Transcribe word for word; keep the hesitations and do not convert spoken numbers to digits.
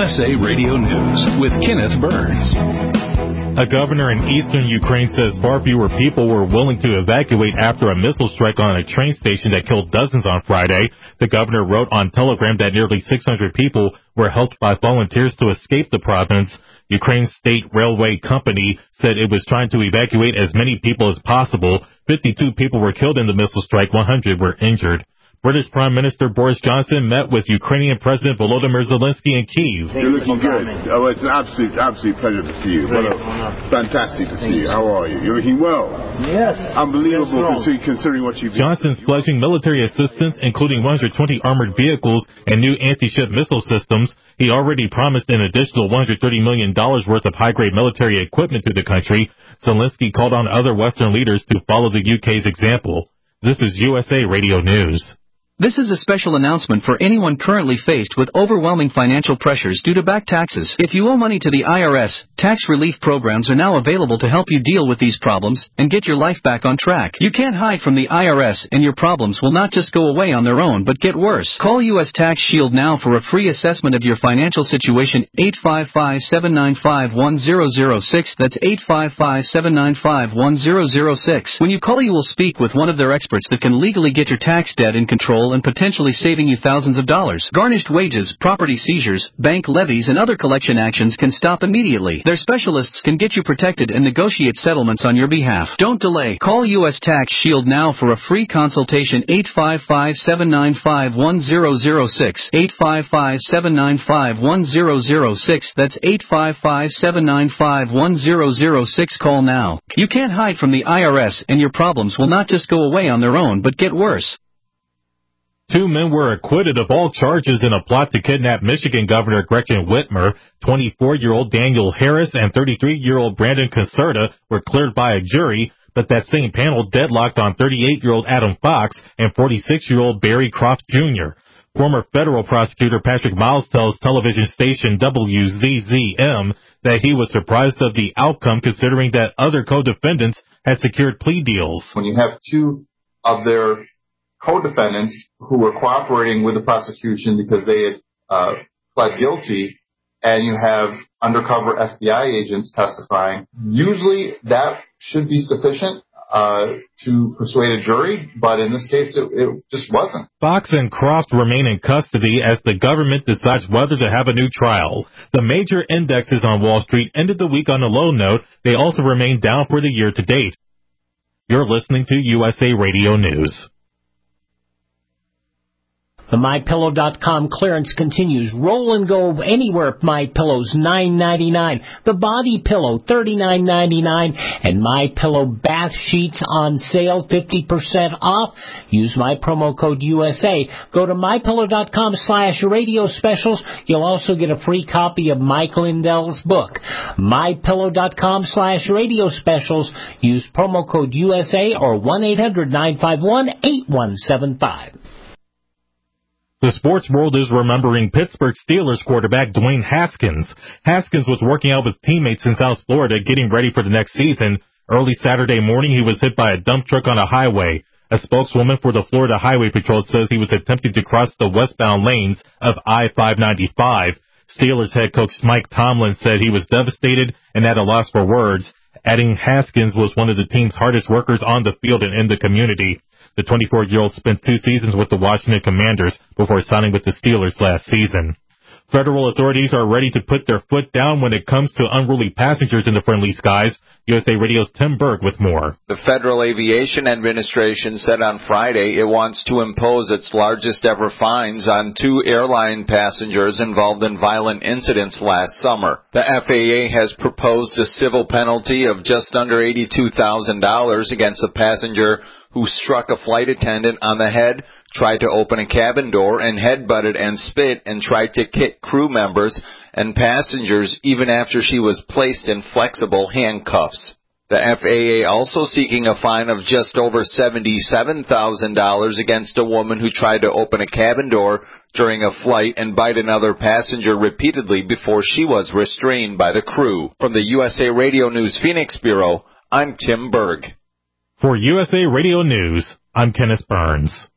S A Radio News with Kenneth Burns. A governor in eastern Ukraine says far fewer people were willing to evacuate after a missile strike on a train station that killed dozens on Friday. The governor wrote on Telegram that nearly six hundred people were helped by volunteers to escape the province. Ukraine's state railway company said it was trying to evacuate as many people as possible. fifty-two people were killed in the missile strike. one hundred were injured. British Prime Minister Boris Johnson met with Ukrainian President Volodymyr Zelensky in Kyiv. You're looking good. Oh, it's an absolute, absolute pleasure to see you. What a, fantastic to see you. How are you? You're looking well. Yes. Unbelievable yes, considering what you've done. Johnson's pledging military assistance, including one hundred twenty armored vehicles and new anti-ship missile systems. He already promised an additional one hundred thirty million dollars worth of high-grade military equipment to the country. Zelensky called on other Western leaders to follow the U K's example. This is U S A Radio News. This is a special announcement for anyone currently faced with overwhelming financial pressures due to back taxes. If you owe money to the I R S, tax relief programs are now available to help you deal with these problems and get your life back on track. You can't hide from the I R S, and your problems will not just go away on their own, but get worse. Call U S Tax Shield now for a free assessment of your financial situation. eight five five, seven nine five, one zero zero six. That's eight five five, seven nine five, one zero zero six. When you call, you will speak with one of their experts that can legally get your tax debt in control and potentially saving you thousands of dollars. Garnished wages, property seizures, bank levies, and other collection actions can stop immediately. Their specialists can get you protected and negotiate settlements on your behalf. Don't delay. Call U S Tax Shield now for a free consultation. eight five five, seven nine five, one zero zero six. eight five five, seven nine five, one zero zero six. That's eight five five, seven nine five, one zero zero six. Call now. You can't hide from the I R S, and your problems will not just go away on their own, but get worse. Two men were acquitted of all charges in a plot to kidnap Michigan Governor Gretchen Whitmer. twenty-four-year-old Daniel Harris and thirty-three-year-old Brandon Caserta were cleared by a jury, but that same panel deadlocked on thirty-eight-year-old Adam Fox and forty-six-year-old Barry Croft Junior Former federal prosecutor Patrick Miles tells television station W Z Z M that he was surprised of the outcome considering that other co-defendants had secured plea deals. When you have two of their co-defendants who were cooperating with the prosecution because they had uh, pled guilty, and you have undercover F B I agents testifying, usually that should be sufficient uh, to persuade a jury, but in this case, it, it just wasn't. Fox and Croft remain in custody as the government decides whether to have a new trial. The major indexes on Wall Street ended the week on a low note. They also remain down for the year to date. You're listening to U S A Radio News. The My Pillow dot com clearance continues. Roll and go anywhere. MyPillow's nine ninety-nine. The Body Pillow thirty-nine ninety-nine, and MyPillow bath sheets on sale fifty percent off. Use my promo code U S A. Go to My Pillow dot com slash radio specials. You'll also get a free copy of Mike Lindell's book. My Pillow dot com slash radio specials. Use promo code U S A or one eight hundred, nine five one, eight one seven five. The sports world is remembering Pittsburgh Steelers quarterback Dwayne Haskins. Haskins was working out with teammates in South Florida getting ready for the next season. Early Saturday morning, he was hit by a dump truck on a highway. A spokeswoman for the Florida Highway Patrol says he was attempting to cross the westbound lanes of I five ninety-five. Steelers head coach Mike Tomlin said he was devastated and at a loss for words, adding Haskins was one of the team's hardest workers on the field and in the community. The twenty-four-year-old spent two seasons with the Washington Commanders before signing with the Steelers last season. Federal authorities are ready to put their foot down when it comes to unruly passengers in the friendly skies. U S A Radio's Tim Berg with more. The Federal Aviation Administration said on Friday it wants to impose its largest ever fines on two airline passengers involved in violent incidents last summer. The F A A has proposed a civil penalty of just under eighty-two thousand dollars against a passenger who struck a flight attendant on the head, tried to open a cabin door, and headbutted and spit and tried to kick crew members and passengers even after she was placed in flexible handcuffs. The F A A also seeking a fine of just over seventy-seven thousand dollars against a woman who tried to open a cabin door during a flight and bite another passenger repeatedly before she was restrained by the crew. From the U S A Radio News Phoenix Bureau, I'm Tim Berg. For U S A Radio News, I'm Kenneth Burns.